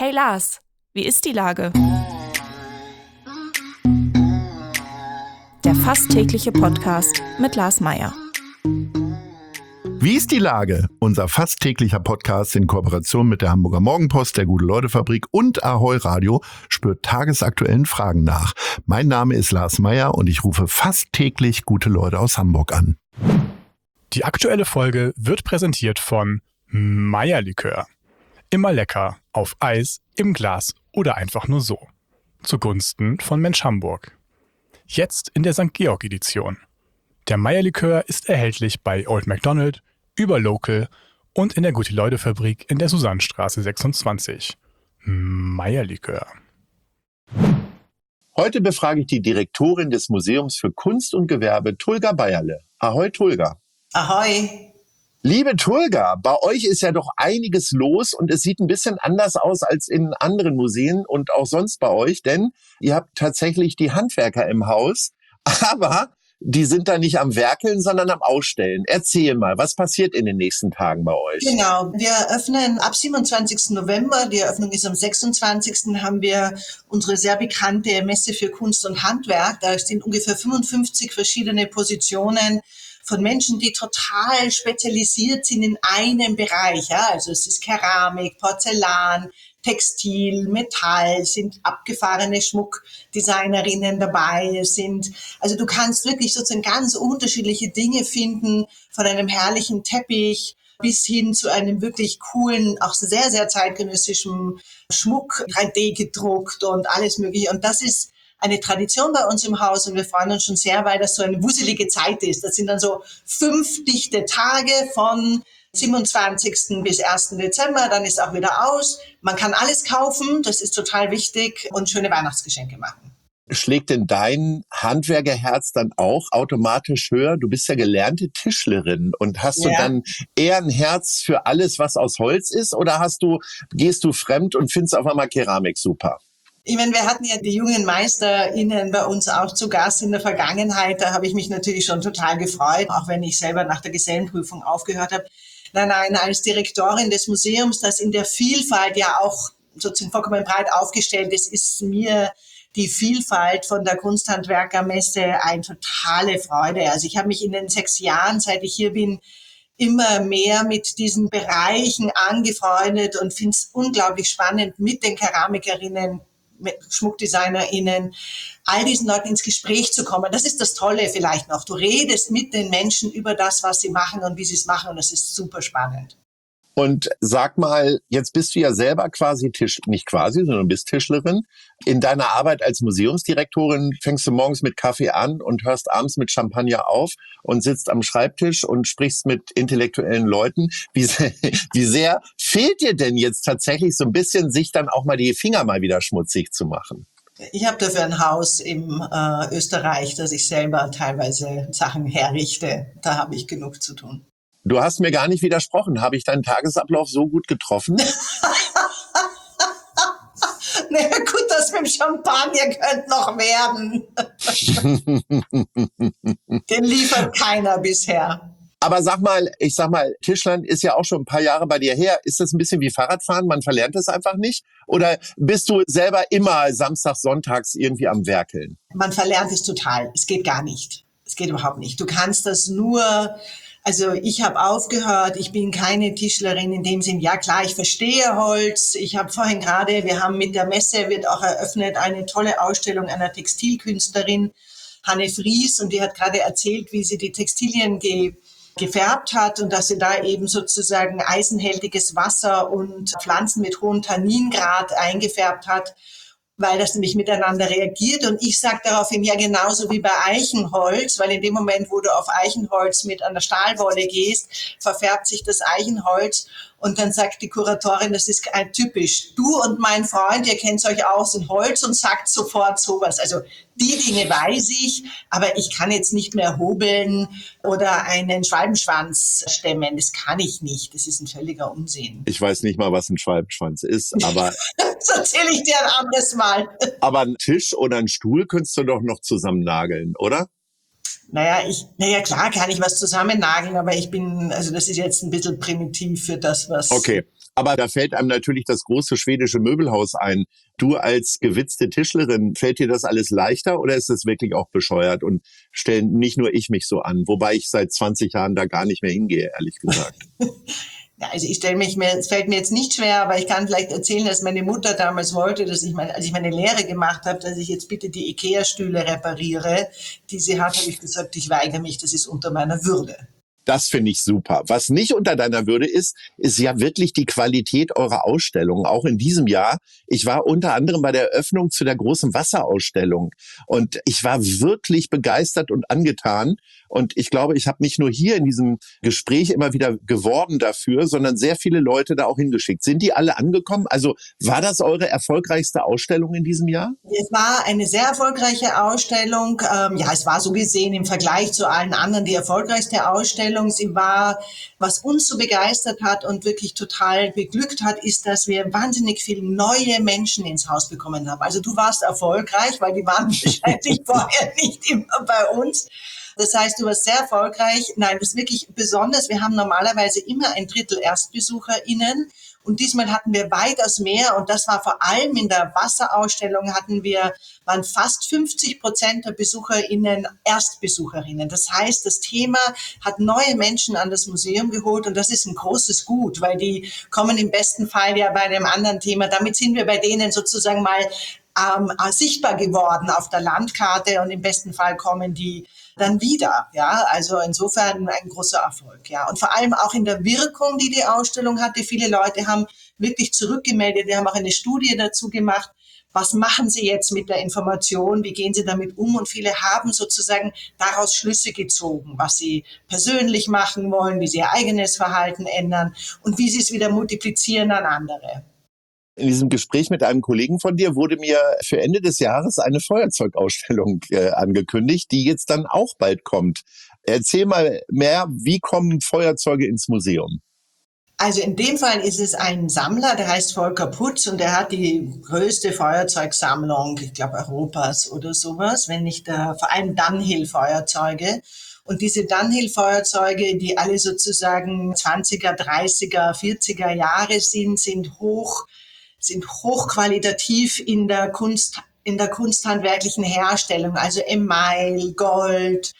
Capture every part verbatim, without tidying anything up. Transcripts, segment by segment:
Hey Lars, wie ist die Lage? Der fast tägliche Podcast mit Lars Meyer. Wie ist die Lage? Unser fast täglicher Podcast in Kooperation mit der Hamburger Morgenpost, der Gute-Leute-Fabrik und Ahoi Radio spürt tagesaktuellen Fragen nach. Mein Name ist Lars Meyer und ich rufe fast täglich gute Leute aus Hamburg an. Die aktuelle Folge wird präsentiert von Meyer-Likör. Immer lecker, auf Eis, im Glas oder einfach nur so. Zugunsten von Mensch Hamburg. Jetzt in der Sankt Georg-Edition. Der Meyer-Likör ist erhältlich bei Old McDonald, über Local und in der Gute-Leute-Fabrik in der Susannstraße sechsundzwanzig. Meyer-Likör. Heute befrage ich die Direktorin des Museums für Kunst und Gewerbe, Tulga Bayerle. Ahoi, Tulga. Ahoi. Liebe Tulga, bei euch ist ja doch einiges los und es sieht ein bisschen anders aus als in anderen Museen und auch sonst bei euch, denn ihr habt tatsächlich die Handwerker im Haus, aber die sind da nicht am Werkeln, sondern am Ausstellen. Erzähl mal, was passiert in den nächsten Tagen bei euch? Genau, wir eröffnen ab siebenundzwanzigsten November, die Eröffnung ist am sechsundzwanzigsten haben wir unsere sehr bekannte Messe für Kunst und Handwerk. Da sind ungefähr fünfundfünfzig verschiedene Positionen von Menschen, die total spezialisiert sind in einem Bereich. Ja? Also es ist Keramik, Porzellan, Textil, Metall, sind abgefahrene Schmuckdesignerinnen dabei, es sind, also du kannst wirklich sozusagen ganz unterschiedliche Dinge finden, von einem herrlichen Teppich bis hin zu einem wirklich coolen, auch sehr, sehr zeitgenössischen Schmuck, drei D gedruckt und alles mögliche. Und das ist eine Tradition bei uns im Haus und wir freuen uns schon sehr, weil das so eine wuselige Zeit ist. Das sind dann so fünf dichte Tage von siebenundzwanzigsten bis ersten Dezember, dann ist auch wieder aus. Man kann alles kaufen, das ist total wichtig und schöne Weihnachtsgeschenke machen. Schlägt denn dein Handwerkerherz dann auch automatisch höher? Du bist ja gelernte Tischlerin und hast ja. du dann eher ein Herz für alles, was aus Holz ist, oder hast du, gehst du fremd und findest auf einmal Keramik super? Ich meine, wir hatten ja die jungen MeisterInnen bei uns auch zu Gast in der Vergangenheit. Da habe ich mich natürlich schon total gefreut, auch wenn ich selber nach der Gesellenprüfung aufgehört habe. Nein, nein, als Direktorin des Museums, das in der Vielfalt ja auch sozusagen vollkommen breit aufgestellt ist, ist mir die Vielfalt von der Kunsthandwerkermesse eine totale Freude. Also ich habe mich in den sechs Jahren, seit ich hier bin, immer mehr mit diesen Bereichen angefreundet und finde es unglaublich spannend, mit den Keramikerinnen, mit SchmuckdesignerInnen, all diesen Leuten ins Gespräch zu kommen. Das ist das Tolle vielleicht noch. Du redest mit den Menschen über das, was sie machen und wie sie es machen und das ist super spannend. Und sag mal, jetzt bist du ja selber quasi Tisch, nicht quasi, sondern bist Tischlerin. In deiner Arbeit als Museumsdirektorin fängst du morgens mit Kaffee an und hörst abends mit Champagner auf und sitzt am Schreibtisch und sprichst mit intellektuellen Leuten. Wie, wie sehr fehlt dir denn jetzt tatsächlich so ein bisschen, sich dann auch mal die Finger mal wieder schmutzig zu machen? Ich habe dafür ein Haus im äh, Österreich, dass ich selber teilweise Sachen herrichte. Da habe ich genug zu tun. Du hast mir gar nicht widersprochen. Habe ich deinen Tagesablauf so gut getroffen? Na gut, das mit dem Champagner könnte noch werden. Den liefert keiner bisher. Aber sag mal, ich sag mal, Tischlern ist ja auch schon ein paar Jahre bei dir her. Ist das ein bisschen wie Fahrradfahren? Man verlernt es einfach nicht? Oder bist du selber immer samstags, sonntags irgendwie am Werkeln? Man verlernt es total. Es geht gar nicht. Es geht überhaupt nicht. Du kannst das nur... Also ich habe aufgehört, ich bin keine Tischlerin in dem Sinn, ja klar, ich verstehe Holz. Ich habe vorhin gerade, wir haben mit der Messe, wird auch eröffnet, eine tolle Ausstellung einer Textilkünstlerin, Hanne Fries, und die hat gerade erzählt, wie sie die Textilien ge- gefärbt hat und dass sie da eben sozusagen eisenhältiges Wasser und Pflanzen mit hohem Tanningrad eingefärbt hat, weil das nämlich miteinander reagiert. Und ich sage daraufhin, ja genauso wie bei Eichenholz, weil in dem Moment, wo du auf Eichenholz mit einer Stahlwolle gehst, verfärbt sich das Eichenholz. Und dann sagt die Kuratorin, das ist ein typisch. Du und mein Freund, ihr kennt euch aus in Holz und sagt sofort sowas. Also die Dinge weiß ich, aber ich kann jetzt nicht mehr hobeln oder einen Schwalbenschwanz stemmen. Das kann ich nicht. Das ist ein völliger Unsinn. Ich weiß nicht mal, was ein Schwalbenschwanz ist, aber... Das erzähle ich dir ein anderes Mal. Aber einen Tisch oder einen Stuhl könntest du doch noch zusammen nageln, oder? Naja, ich, naja, klar kann ich was zusammennageln, aber ich bin, also das ist jetzt ein bisschen primitiv für das, was... Okay, Aber da fällt einem natürlich das große schwedische Möbelhaus ein. Du als gewitzte Tischlerin, fällt dir das alles leichter oder ist es wirklich auch bescheuert und stellen nicht nur ich mich so an, wobei ich seit zwanzig Jahren da gar nicht mehr hingehe, ehrlich gesagt. Ja, also ich stelle mich mir, es fällt mir jetzt nicht schwer, aber ich kann vielleicht erzählen, dass meine Mutter damals wollte, dass ich meine, als ich meine Lehre gemacht habe, dass ich jetzt bitte die Ikea-Stühle repariere, die sie hat, habe ich gesagt, ich weigere mich, das ist unter meiner Würde. Das finde ich super. Was nicht unter deiner Würde ist, ist ja wirklich die Qualität eurer Ausstellung. Auch in diesem Jahr. Ich war unter anderem bei der Eröffnung zu der großen Wasserausstellung und ich war wirklich begeistert und angetan. Und ich glaube, ich habe nicht nur hier in diesem Gespräch immer wieder geworben dafür, sondern sehr viele Leute da auch hingeschickt. Sind die alle angekommen? Also war das eure erfolgreichste Ausstellung in diesem Jahr? Es war eine sehr erfolgreiche Ausstellung. Ähm, ja, es war so gesehen im Vergleich zu allen anderen die erfolgreichste Ausstellung. Sie war, was uns so begeistert hat und wirklich total beglückt hat, ist, dass wir wahnsinnig viele neue Menschen ins Haus bekommen haben. Also du warst erfolgreich, weil die waren wahrscheinlich vorher nicht immer bei uns. Das heißt, du warst sehr erfolgreich. Nein, das ist wirklich besonders. Wir haben normalerweise immer ein Drittel ErstbesucherInnen. Und diesmal hatten wir weitaus mehr. Und das war vor allem in der Wasserausstellung hatten wir, waren fast fünfzig Prozent der BesucherInnen ErstbesucherInnen. Das heißt, das Thema hat neue Menschen an das Museum geholt. Und das ist ein großes Gut, weil die kommen im besten Fall ja bei einem anderen Thema. Damit sind wir bei denen sozusagen mal ähm, sichtbar geworden auf der Landkarte. Und im besten Fall kommen die dann wieder, ja, also insofern ein großer Erfolg, ja, und vor allem auch in der Wirkung, die die Ausstellung hatte. Viele Leute haben wirklich zurückgemeldet, wir haben auch eine Studie dazu gemacht, was machen sie jetzt mit der Information, wie gehen sie damit um, und viele haben sozusagen daraus Schlüsse gezogen, was sie persönlich machen wollen, wie sie ihr eigenes Verhalten ändern und wie sie es wieder multiplizieren an andere. In diesem Gespräch mit einem Kollegen von dir wurde mir für Ende des Jahres eine Feuerzeugausstellung äh, angekündigt, die jetzt dann auch bald kommt. Erzähl mal mehr, wie kommen Feuerzeuge ins Museum? Also in dem Fall ist es ein Sammler, der heißt Volker Putz und der hat die größte Feuerzeugsammlung, ich glaube Europas oder sowas, wenn nicht der, vor allem Dunhill-Feuerzeuge. Und diese Dunhill-Feuerzeuge, die alle sozusagen zwanziger, dreißiger, vierziger Jahre sind, sind hoch sind hochqualitativ in der Kunst, in der kunsthandwerklichen Herstellung, also Email, Gold,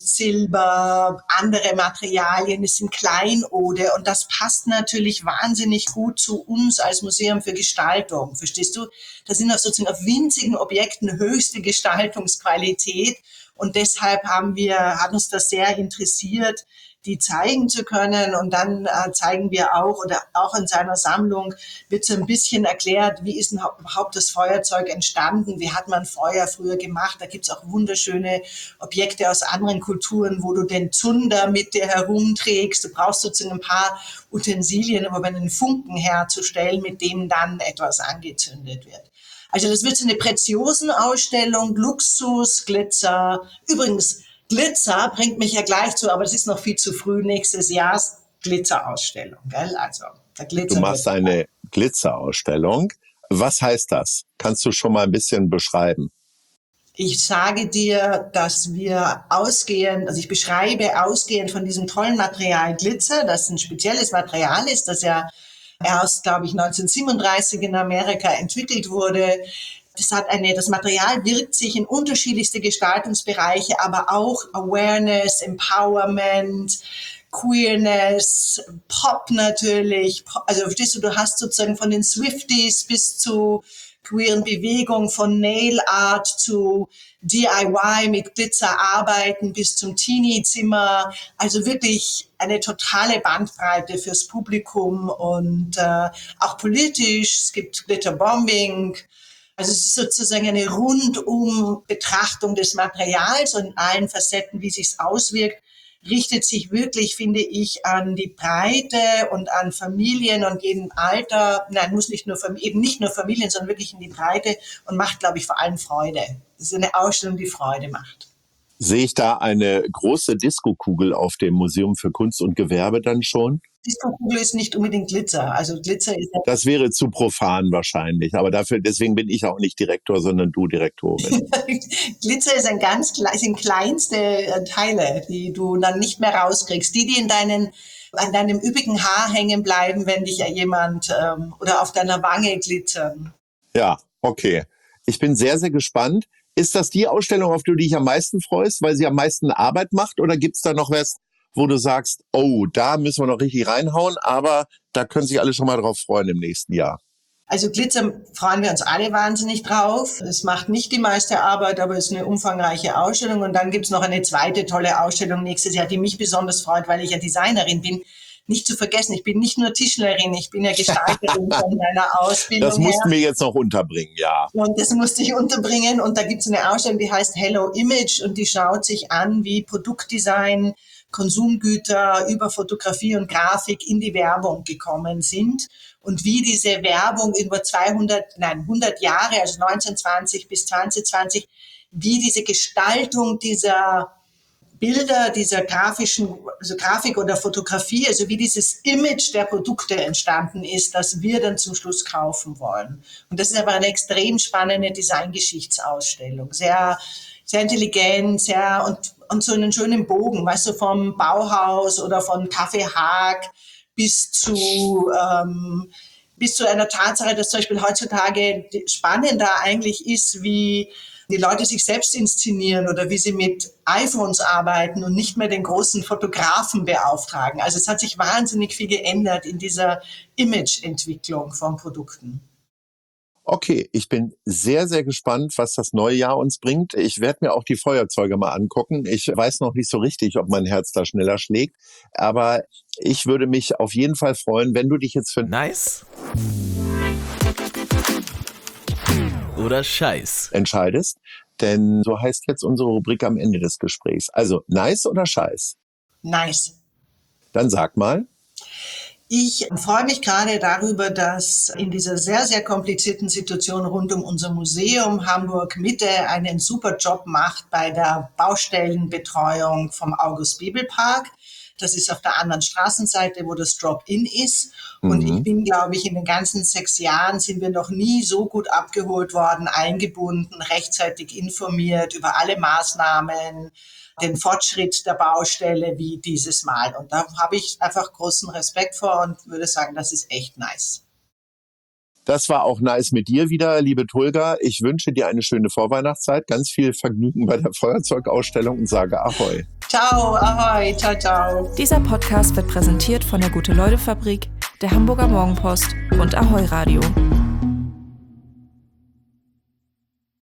Silber, andere Materialien, es sind Kleinode und das passt natürlich wahnsinnig gut zu uns als Museum für Gestaltung, verstehst du? Da sind auch sozusagen auf winzigen Objekten höchste Gestaltungsqualität und deshalb haben wir, hat uns das sehr interessiert, die zeigen zu können. Und dann äh, zeigen wir auch, oder auch in seiner Sammlung wird so ein bisschen erklärt, wie ist denn überhaupt das Feuerzeug entstanden, wie hat man Feuer früher gemacht. Da gibt's auch wunderschöne Objekte aus anderen Kulturen, wo du den Zunder mit dir herumträgst. Du brauchst sozusagen ein paar Utensilien, um einen Funken herzustellen, mit dem dann etwas angezündet wird. Also das wird so eine Preziosenausstellung, Luxus, Glitzer. Übrigens, Glitzer bringt mich ja gleich zu, aber das ist noch viel zu früh, nächstes Jahr Glitzerausstellung, gell? Also, der Glitzer. Du machst eine Glitzerausstellung. Was heißt das? Kannst du schon mal ein bisschen beschreiben? Ich sage dir, dass wir ausgehend, also ich beschreibe ausgehend von diesem tollen Material Glitzer, das ein spezielles Material ist, das ja erst, glaube ich, neunzehnhundertsiebenunddreißig in Amerika entwickelt wurde. Das hat eine, das Material wirkt sich in unterschiedlichste Gestaltungsbereiche, aber auch Awareness, Empowerment, Queerness, Pop natürlich. Also verstehst du, du hast sozusagen von den Swifties bis zu queeren Bewegung, von Nail Art zu D I Y mit Glitzer arbeiten bis zum Teenie-Zimmer. Also wirklich eine totale Bandbreite fürs Publikum und äh, auch politisch. Es gibt Glitterbombing. Also es ist sozusagen eine rundum Betrachtung des Materials und in allen Facetten, wie sich's auswirkt, richtet sich wirklich, finde ich, an die Breite und an Familien und jedem Alter. Nein, muss nicht nur eben nicht nur Familien, sondern wirklich in die Breite und macht, glaube ich, vor allem Freude. Das ist eine Ausstellung, die Freude macht. Sehe ich da eine große Diskokugel auf dem Museum für Kunst und Gewerbe dann schon? Diskokugel ist nicht unbedingt Glitzer. Also Glitzer ist... Das wäre zu profan wahrscheinlich, aber dafür, deswegen bin ich auch nicht Direktor, sondern du Direktorin. Glitzer ist ein ganz, sind kleinste Teile, die du dann nicht mehr rauskriegst. Die, die in deinen an deinem üppigen Haar hängen bleiben, wenn dich ja jemand ähm, oder auf deiner Wange glitzern. Ja, okay. Ich bin sehr, sehr gespannt. Ist das die Ausstellung, auf die du dich am meisten freust, weil sie am meisten Arbeit macht? Oder gibt's da noch was, wo du sagst, oh, da müssen wir noch richtig reinhauen, aber da können sich alle schon mal drauf freuen im nächsten Jahr? Also Glitzer freuen wir uns alle wahnsinnig drauf. Es macht nicht die meiste Arbeit, aber es ist eine umfangreiche Ausstellung. Und dann gibt's noch eine zweite tolle Ausstellung nächstes Jahr, die mich besonders freut, weil ich ja Designerin bin. Nicht zu vergessen, ich bin nicht nur Tischlerin, ich bin ja Gestalterin von meiner Ausbildung. Das mussten wir jetzt noch unterbringen, ja. Und das musste ich unterbringen. Und da gibt's eine Ausstellung, die heißt Hello Image und die schaut sich an, wie Produktdesign, Konsumgüter über Fotografie und Grafik in die Werbung gekommen sind und wie diese Werbung über zweihundert, nein, hundert Jahre, also neunzehnhundertzwanzig bis zweitausendzwanzig, wie diese Gestaltung dieser Bilder, dieser grafischen, also Grafik oder Fotografie, also wie dieses Image der Produkte entstanden ist, das wir dann zum Schluss kaufen wollen. Und das ist aber eine extrem spannende Designgeschichtsausstellung. Sehr, sehr intelligent, sehr, und, und so einen schönen Bogen, weißt du, vom Bauhaus oder von Kaffee Haag bis zu, ähm, bis zu einer Tatsache, dass zum Beispiel heutzutage spannender eigentlich ist, wie die Leute sich selbst inszenieren oder wie sie mit iPhones arbeiten und nicht mehr den großen Fotografen beauftragen. Also es hat sich wahnsinnig viel geändert in dieser Imageentwicklung von Produkten. Okay, ich bin sehr, sehr gespannt, was das neue Jahr uns bringt. Ich werde mir auch die Feuerzeuge mal angucken. Ich weiß noch nicht so richtig, ob mein Herz da schneller schlägt, aber ich würde mich auf jeden Fall freuen, wenn du dich jetzt für nice oder Scheiß entscheidest, denn so heißt jetzt unsere Rubrik am Ende des Gesprächs. Also, nice oder Scheiß? Nice. Dann sag mal. Ich freue mich gerade darüber, dass in dieser sehr, sehr komplizierten Situation rund um unser Museum Hamburg Mitte einen super Job macht bei der Baustellenbetreuung vom August-Bibel-Park. Das ist auf der anderen Straßenseite, wo das Drop-In ist. Und mhm. ich bin, glaube ich, in den ganzen sechs Jahren sind wir noch nie so gut abgeholt worden, eingebunden, rechtzeitig informiert über alle Maßnahmen, den Fortschritt der Baustelle wie dieses Mal. Und da habe ich einfach großen Respekt vor und würde sagen, das ist echt nice. Das war auch nice mit dir wieder, liebe Tulga. Ich wünsche dir eine schöne Vorweihnachtszeit, ganz viel Vergnügen bei der Feuerzeugausstellung und sage Ahoi. Ciao, Ahoi, ciao, ciao. Dieser Podcast wird präsentiert von der Gute-Leute-Fabrik, der Hamburger Morgenpost und Ahoi Radio.